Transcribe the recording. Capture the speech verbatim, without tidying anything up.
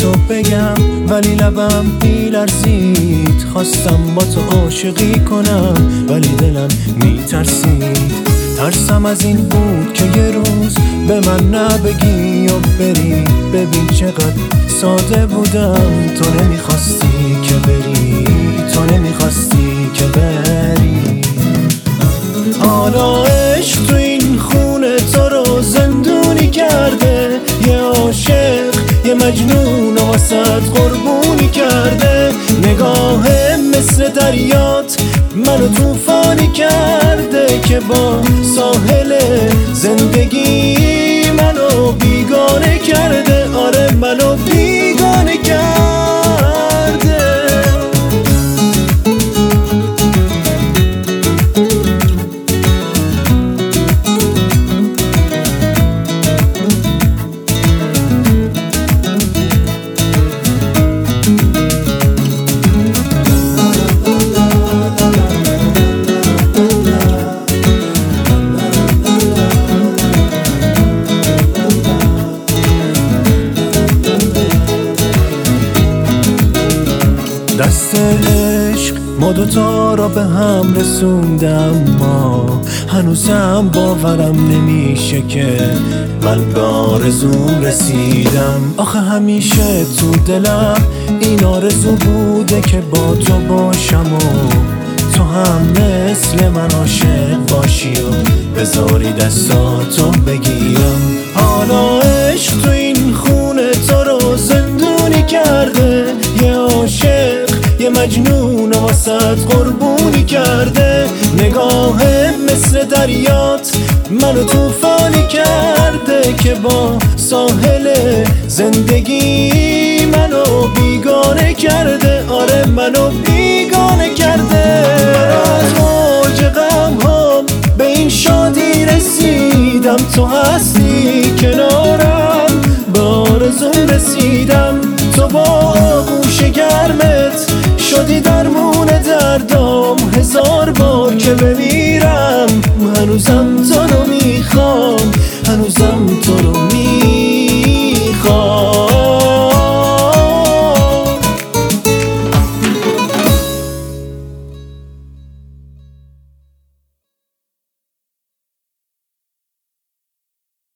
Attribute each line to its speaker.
Speaker 1: تو بگم ولی لبم میلرزید. خواستم با تو عاشقی کنم ولی دلم میترسید. ترسم از این بود که یه روز به من نبگی و بری. ببین چقدر ساده بودم، تو نمیخواستی که بری، تو نمیخواستی که بری. حالا عشق تو این خونه تو رو زندونی کرده. یه عاشق یه مجنون و واسط قربونی کرده. نگاهه مثل دریات منو توفانی کرده که با ساحل زندگی منو بیگانه کرده. آره منو بیگانه کرده. دست عشق ما دوتا را به هم رسوندم، ما هنوزم باورم نمیشه که من به آرزوم رسیدم. آخه همیشه تو دلم این آرزو بوده که با تو باشم و تو هم مثل من عاشق باشی و بذاری دستاتو بگیرم. حالا عشق تو این خونه تو رو زندونی کرده. یه عاشق یه مجنون و واسط قربونی کرده. نگاهه مثل دریات منو توفانی کرده که با ساحل زندگی منو بیگانه کرده. آره منو بیگانه کرده. من از موج غم هم به این شادی رسیدم، تو هستی کنارم به آرزوم رسیدم. تو با آغوش گرمت شدی درمون دردام، هزار بار که بمیرم هنوزم